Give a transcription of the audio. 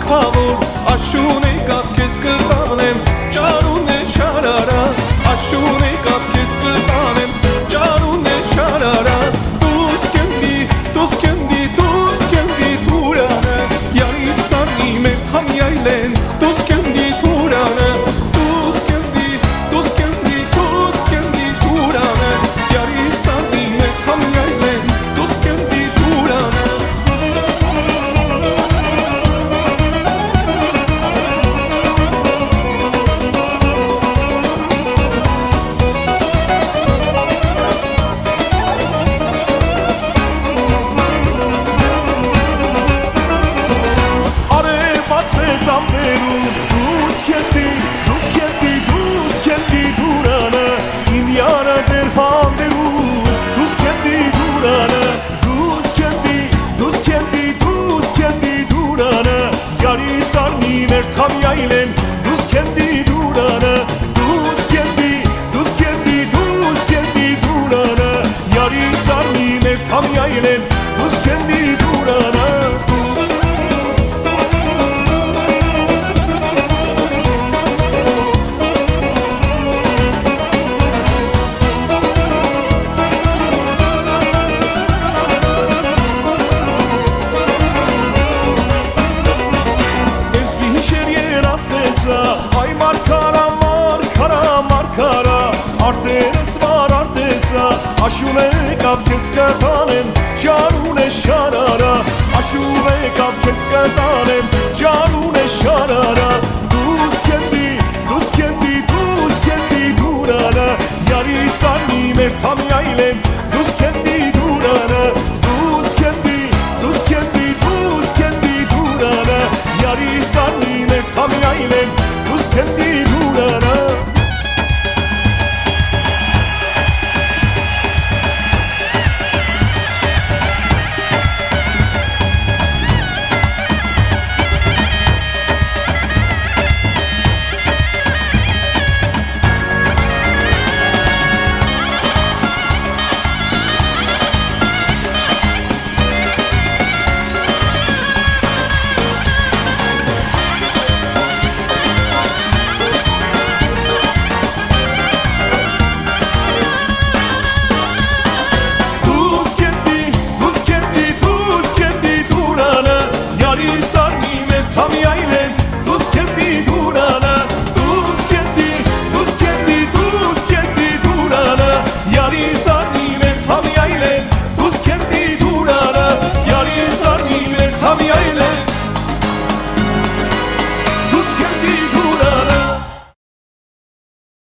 թափավոր աշուն եկավ քեզ կտանեմ ճարուն է շարարա աշուն եկավ քեզ կտանեմ ճարուն է շարարա դուս կենդի թուրանը յարի սանի մեր համյայլեն դուս կենդի թուրանը դուս կենդի թուրանը յարի սանի մեր համյայլեն դուս կենդի թուրանը Kamyaylen duz kendi durana duz kendi durana yari sarni mer kamyaylen duz kendi durana Ay markara artes var artesa aşune kap keskatanem jarune şarara aşune kap keskatanem jarune şarara duz kendi durana yari sani mer kamyaylen duz kendi